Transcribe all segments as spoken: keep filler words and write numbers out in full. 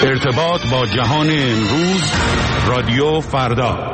ارتباط با جهان امروز، رادیو فردا.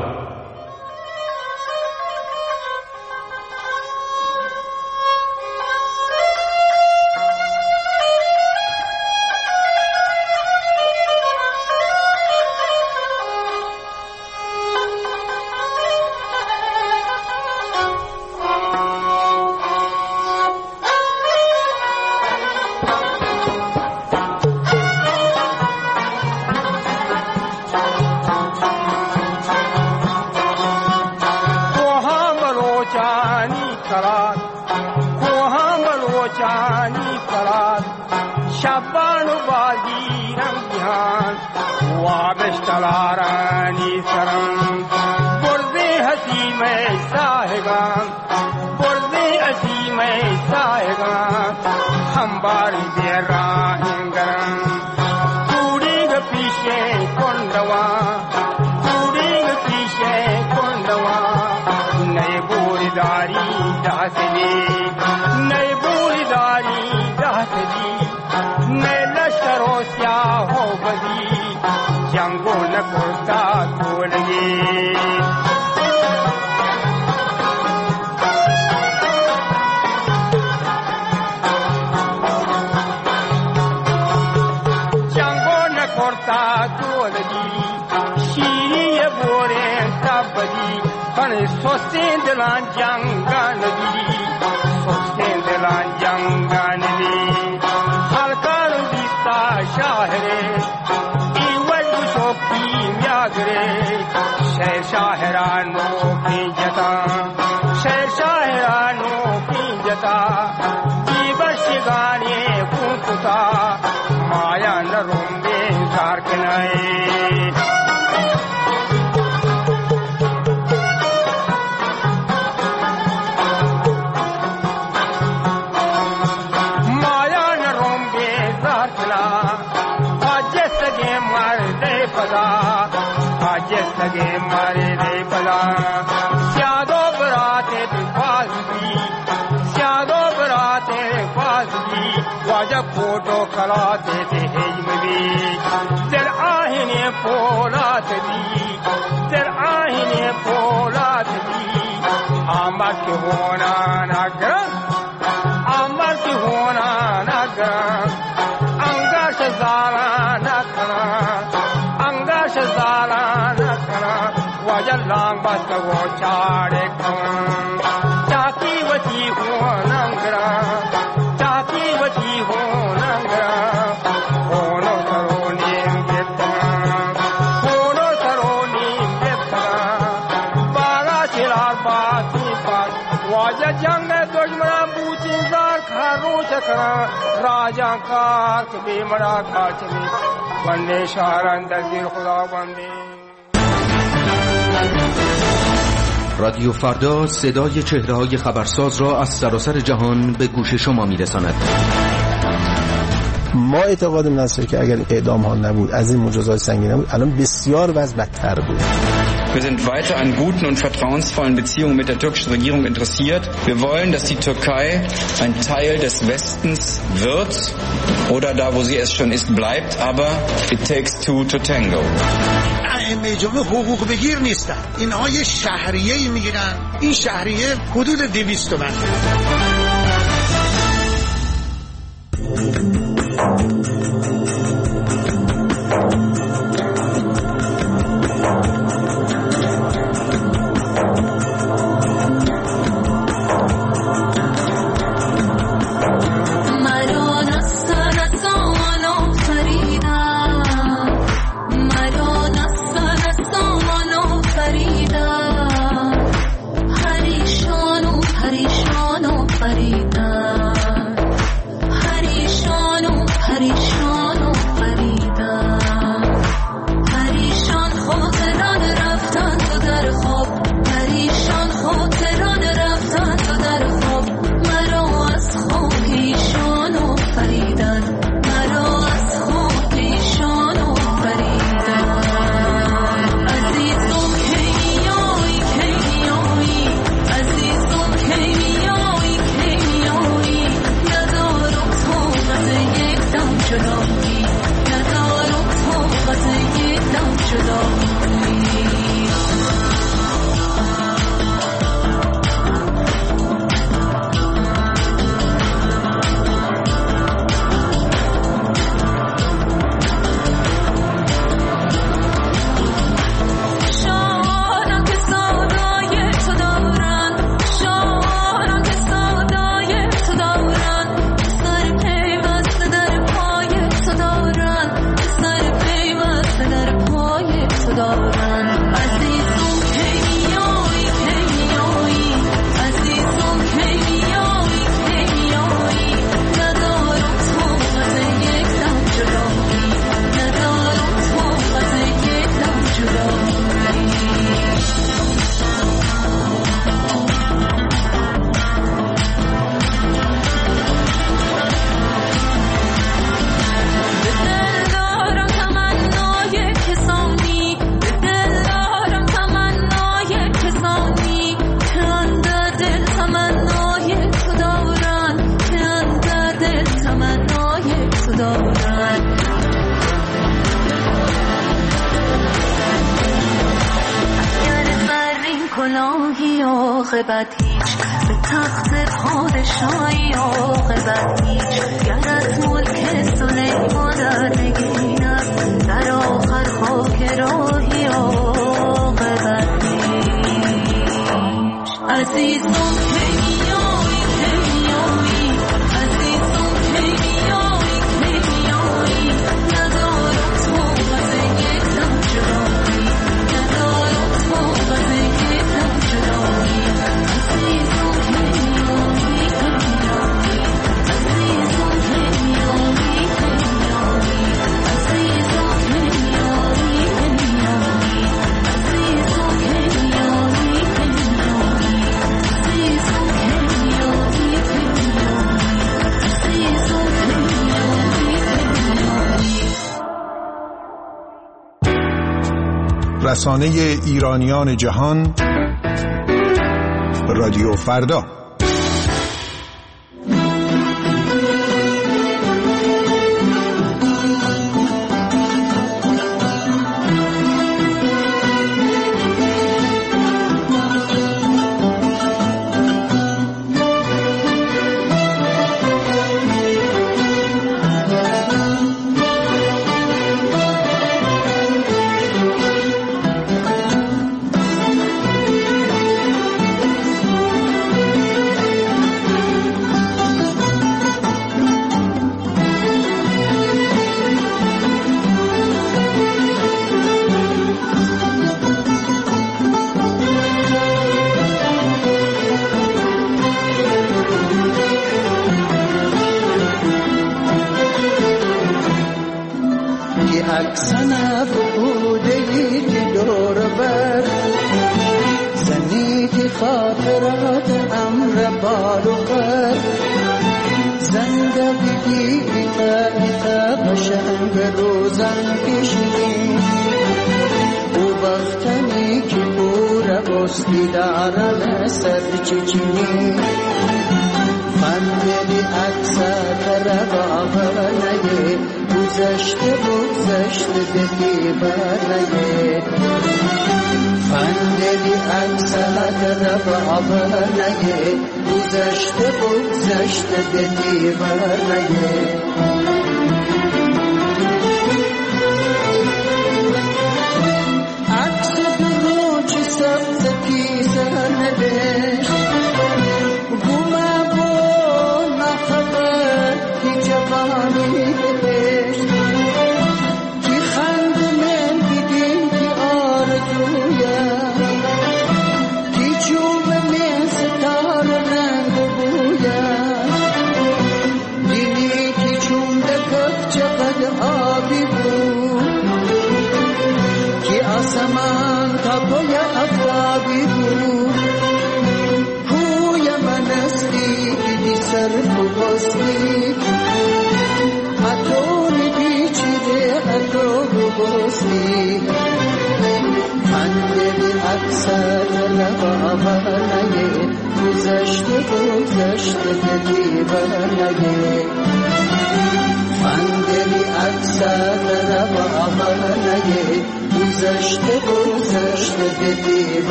फोटो कराते थे हिजमवी तेर आहिने पोलात दी तेर आहिने पोलात दी आमर के होना नगर आमर के होना नगर अंगाश ज़ाला नकरा अंगाश ज़ाला नकरा वजल लांग बस वो चारे कौन चाकी वती हो नंगरा चाकी वती हो नंगरा होनो सरोनी बेतना होनो सरोनी बेतना बागा चिराग बाती पास वजल जंग दुश्मना बूचिंदार खारो चकरा राजा कार कभी मरा काचने बंदे शारन दर्जिर खुदा बंदे. رادیو فردا صدای چهره‌های خبرساز را از سراسر جهان به گوش شما می‌رساند. ما اعتقادمون هست که اگر اعدام ها نبود، از این مجازات سنگین نبود، الان بسیار وضع بدتر بود. Wir sind weiter an guten und vertrauensvollen Beziehungen mit der türkischen Regierung interessiert. Wir wollen, dass die Türkei ein Teil des Westens wird oder da, wo sie es schon ist, bleibt. Aber it takes two to tango. ائمه جمهور حقوق بگیر نیستن. اینها یه شهریه‌ای میگیرن. این شهریه حدود دویست تومن. Harishan کلاهی عاقبت هیچ، به تخت پادشاهی عاقبت هیچ، گر از ملک سلیمان در نگین است، در آخر خاک راهی عاقبت هیچ. عزیزم کیمیایی کیمیایی، عزیزم کیمیایی کیمیایی، ندارم تو غزه تمجرایی، ندارم تو غزه تمجرایی، عزیزم کیمیایی کیمیایی، عزیزم کیمیایی کیمیایی، عزیزم کیمیایی کیمیایی، عزیزم کیمیایی رسانه ایرانیان جهان، رادیو فردا.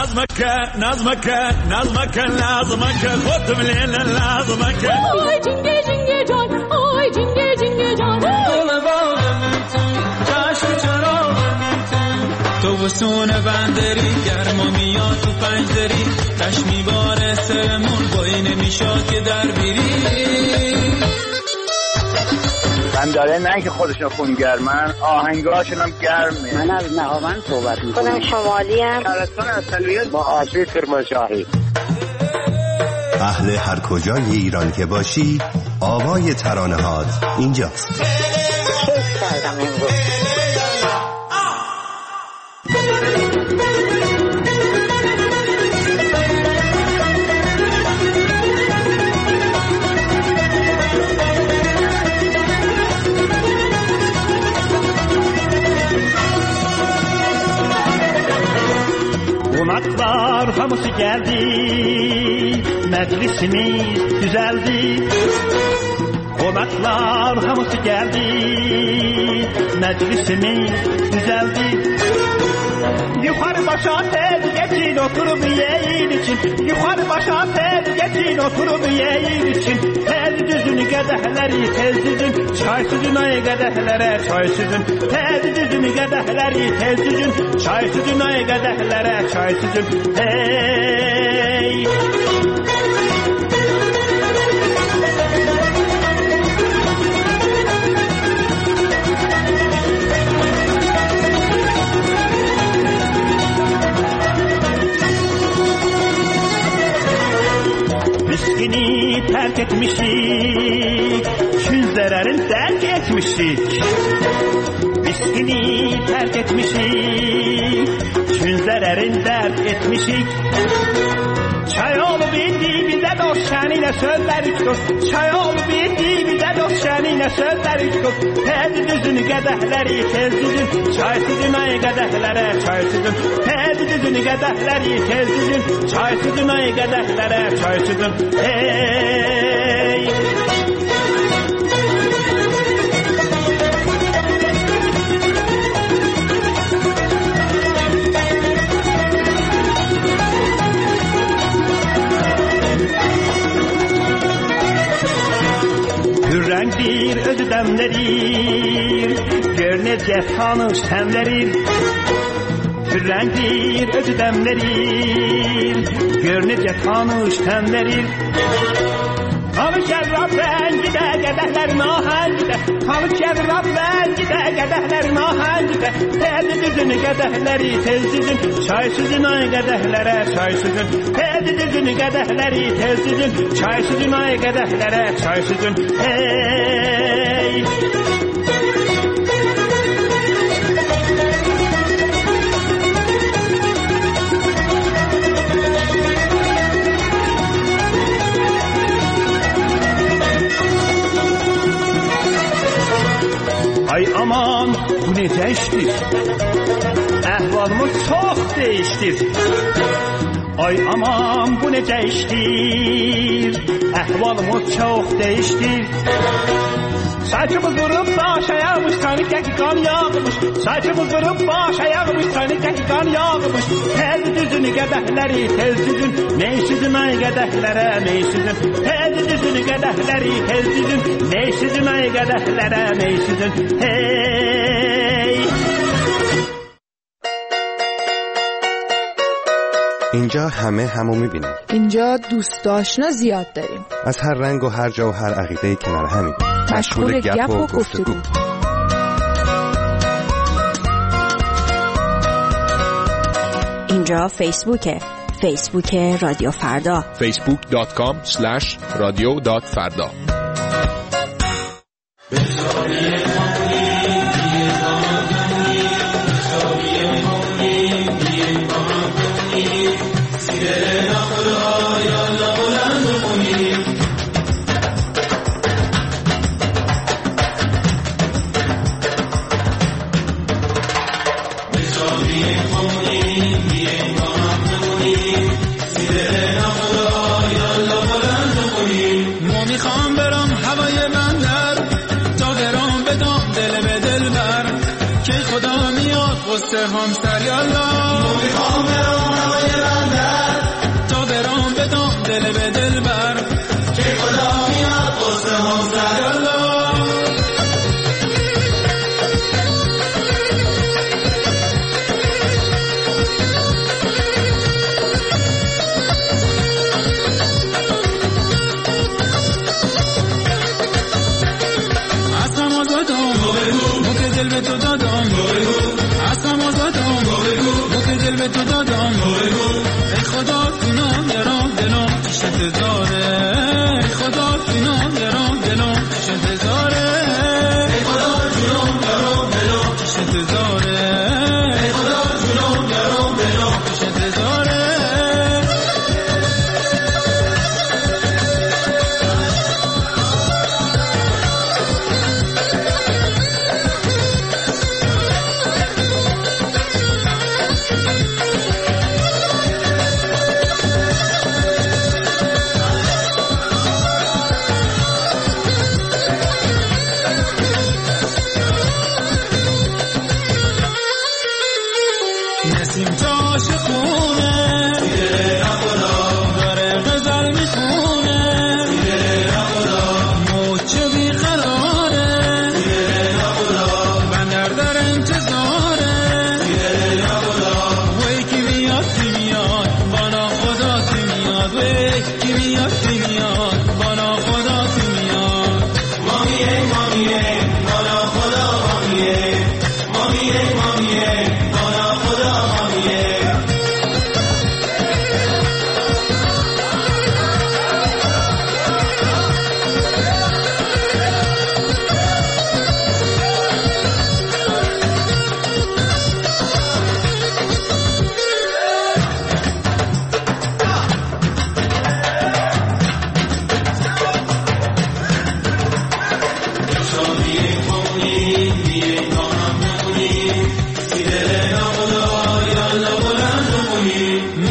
نظمك نظمك نظمك نظمك خد من نظمك آی جنگه جنگه جان آی جنگه جنگه جان گل باغم تو چشم چراغم تو وسون بندری گرما میاد تو پنجدری تش میباره سرمون بایی نمیشاد که در بیری من داره نه که خودشون خونگرمن آهنگاشون هم گرمه. من از نهاوند صحبت میکنم. خودم شمالی ام. شهرستان اصلیت با آسیب کرمانشاهی. اهل هر کجای ایران که باشی آوای ترانه‌هات اینجاست. کیف کردم امروز. Qonaqlar hamısı gəldi, məclisimiz düzəldi. Qonaqlar hamısı gəldi, məclisimiz düzəldi. Yuxarı başa tez geçin oturup yeyin için. Yuxarı başa tez geçin oturup yeyin için. Tez düzün qədəhləri tez düzün, çay süzün ay qədəhlərə çay süzün. Tez düzün qədəhləri tez düzün, çay süzün ay qədəhlərə çay süzün. Hey! Miskini terk etmişik, şün zararın terk etmişik. Miskini terk etmişik, şün zararın terk etmişik. Çay olup indi bize dost şenine sözler dost. Çay olup indi bize dost şenine sözler dost. Tez düzün qədəhləri tez düzün, çay süzün ay qədəhlərə çay süzün. Tez düzün qədəhləri tez düzün, çay süzün ay qədəhlərə çay süzün. Hey! Hürrengdir özü demlerir, gör necə tanış təmlərir. Hürrengdir özü demlerir, gör necə tanış təmlərir. Kanı şərrab rəngidə, qədəhlərin ahəngidə. Kanı şərrab rəngidə, qədəhlərin ahəngidə. Tez düzün qədəhləri tez düzün, çay süzün ay qədəhlərə çay süzün. Tez düzün qədəhləri tez düzün, çay süzün ay qədəhlərə çay süzün. Hey! Ay aman bu necə işdir? Əhvalımız çox dəyişdir. Ay aman bu necə işdir? Əhvalımız çox dəyişdir. Saçımız vurup baş ayağmış, kanıkə ki kan yağmış. Saçımız vurup baş ayağmış, kanıkə ki kan yağmış. Tez düzün qədəhləri tez düzün, ney süzün ay qədəhlərə ney süzün. Tez düzün qədəhləri tez düzün, ney süzün ay qədəhlərə ney süzün. Hey! اینجا همه همو میبینیم. اینجا دوست آشنا زیاد داریم. از هر رنگ و هر جا و هر عقیده کنار همین. مشغول گپ و گفتگو. اینجا فیسبوکه. فیسبوک رادیو فردا. فیسبوک دات کام اسلش رادیو دات فردا. همسر یالا میخوام برام هوای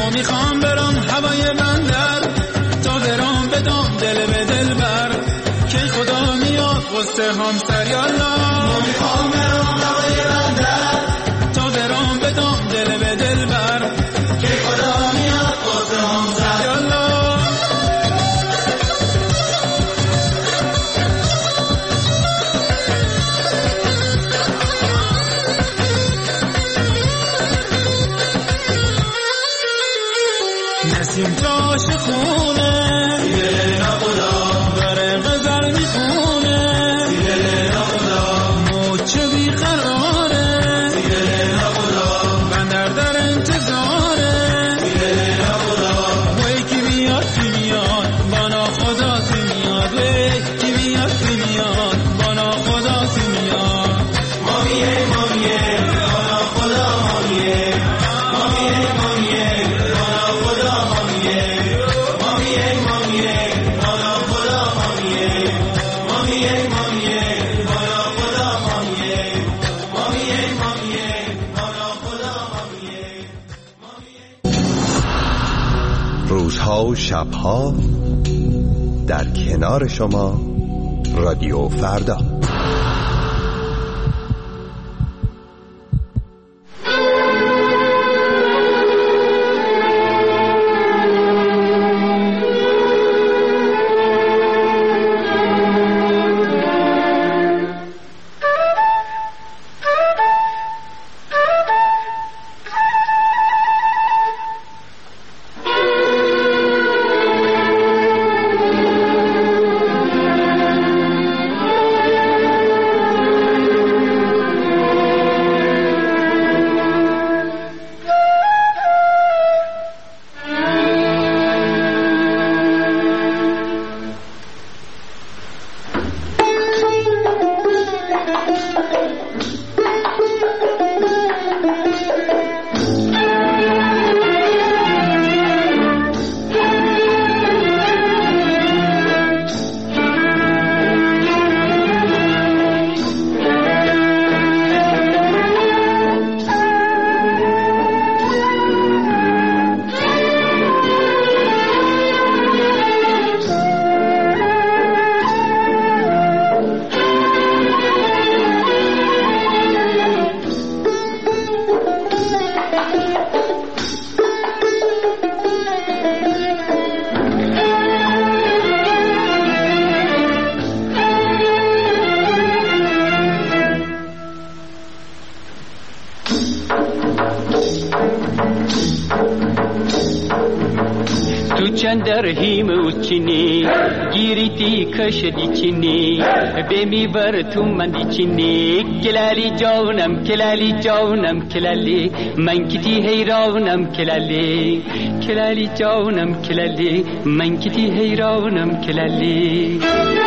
اما میخوام برام هوای بندر تا برام بدم دل به دل بر که خدا میاد قصه همسر یالا ما میخوام برام هوای بندر تا برام بدم دل به دل بر که خدا میاد قصه همسر یالا نسیم جاش خونه دیگه نبودا بره غزل میخونه دیگه نبودا موچه بیقراره دیگه نبودا بندر در انتظاره دیگه نبودا وی کی بیاد کی میاد بانا خدا کی میاد وی کی بیاد کی میاد بانا خدا کی میاد مامیه مامیه بانا خدا مامیه مامیه مامیه بانا خدا مامیه مامیه مامیه بانا خدا مامیه مامیه مامیه بانا خدا مامیه مامیه مامیه بانا خدا مامیه. روزها و شبها در کنار شما رادیو فردا. چندر هیم اوچینی گیریتی کشدی چینی بمی بر تو من دی چینی کلالی جانم کلالی جانم کلالی من کتی حیرانم کلالی کلالی جانم کلالی من کتی حیرانم کلالی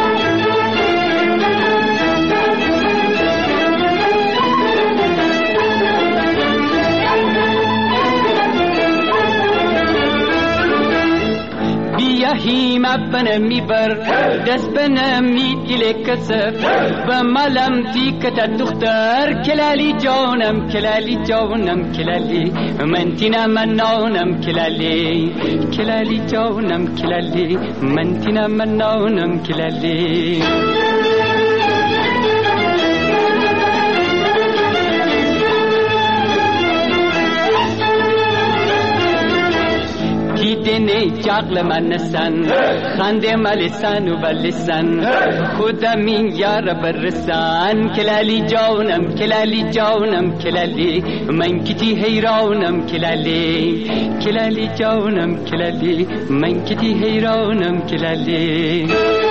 هیم ابنم میبر دست بنم میتیل کسف و ملم تیکت دختر کلالی جانم کلالی جانم کلالی من تینا من نانم کلالی کلالی جانم کلالی من تینا من نانم کلالی دنی جاغل من نسن خنده ملسن و بلسن خدا من یار برسن کلالی جانم کلالی جانم کلالی من کتی حیرانم کلالی کلالی جانم کلالی من کتی حیرانم کلالی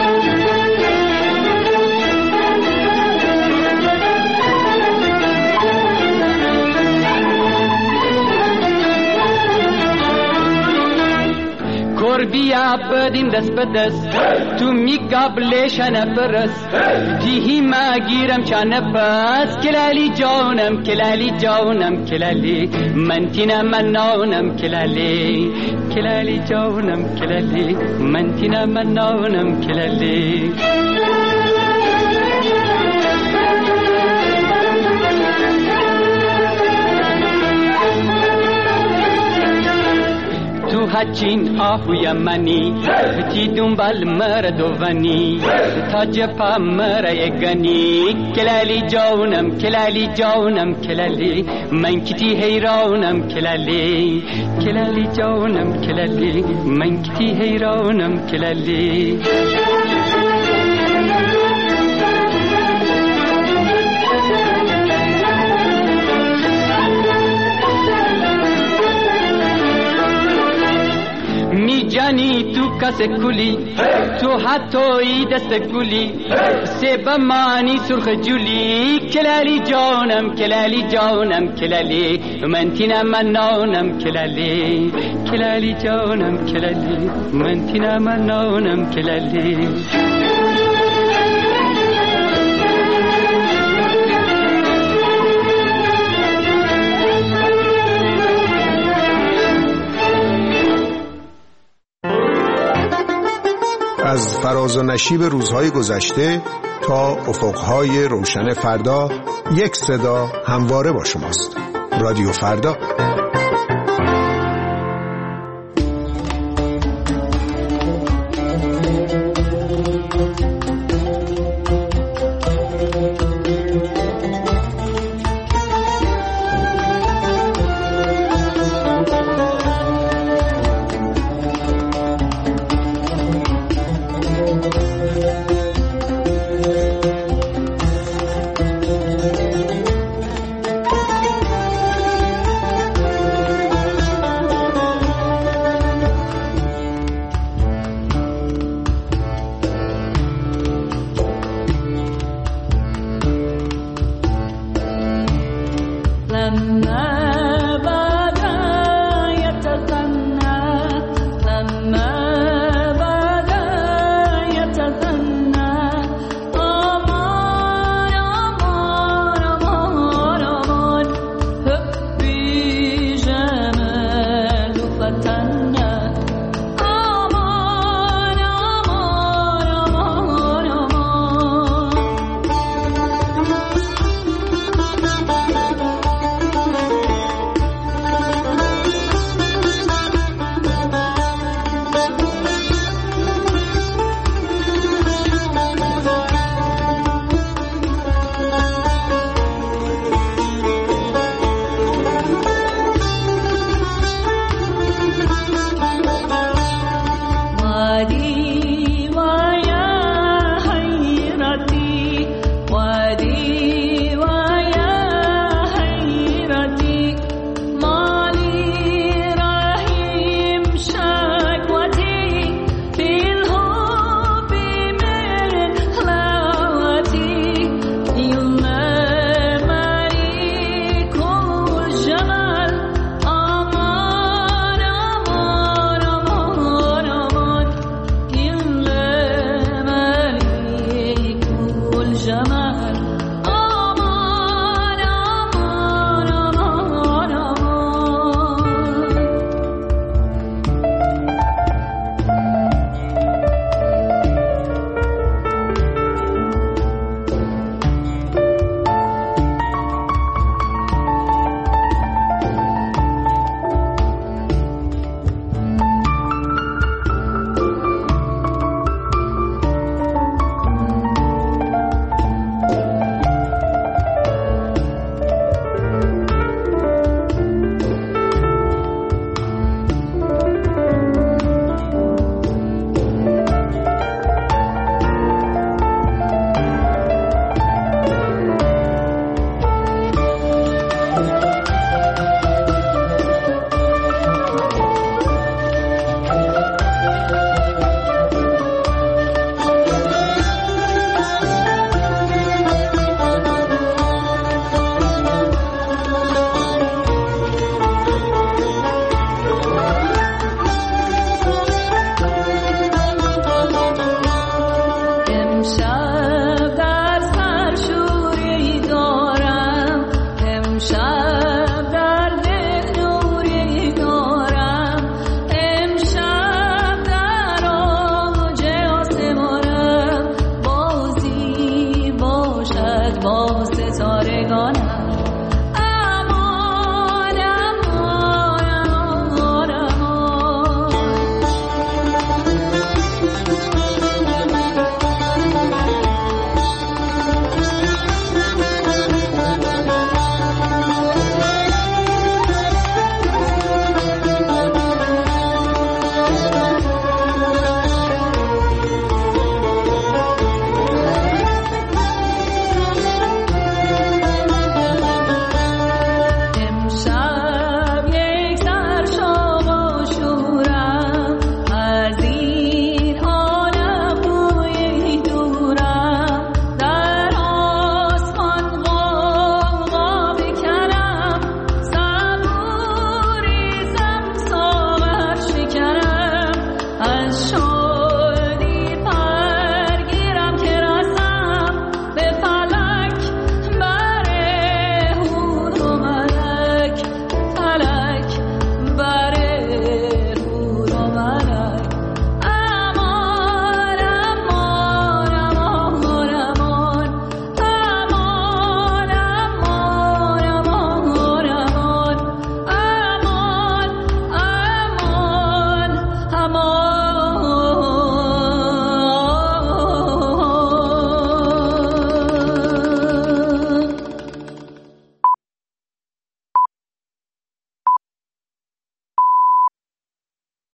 بیا بدیم دست به دست تو می قبلشن پرست دیهی ما گیرم چانه پس کلالی جانم کلالی جانم کلالی من تینا من نانم کلالی کلالی جانم کلالی من تینا من نانم کلالی تو هچین آهوی منی تی دنبال مردوانی تا جپا مرایگانی کلالی جانم کلالی جانم کلالی من کتی حیرانم کلالی کلالی جانم کلالی من کتی حیرانم کلالی می جانی تو کس کلی تو حتی دست گلی سب مانی سرخ جولی کلالی جانم کلالی جانم کلالی من تینا منانم کلالی کلالی جانم کلالی من تینا منانم کلالی از فراز و نشیب روزهای گذشته تا افقهای روشن فردا، یک صدا همواره با شماست. رادیو فردا.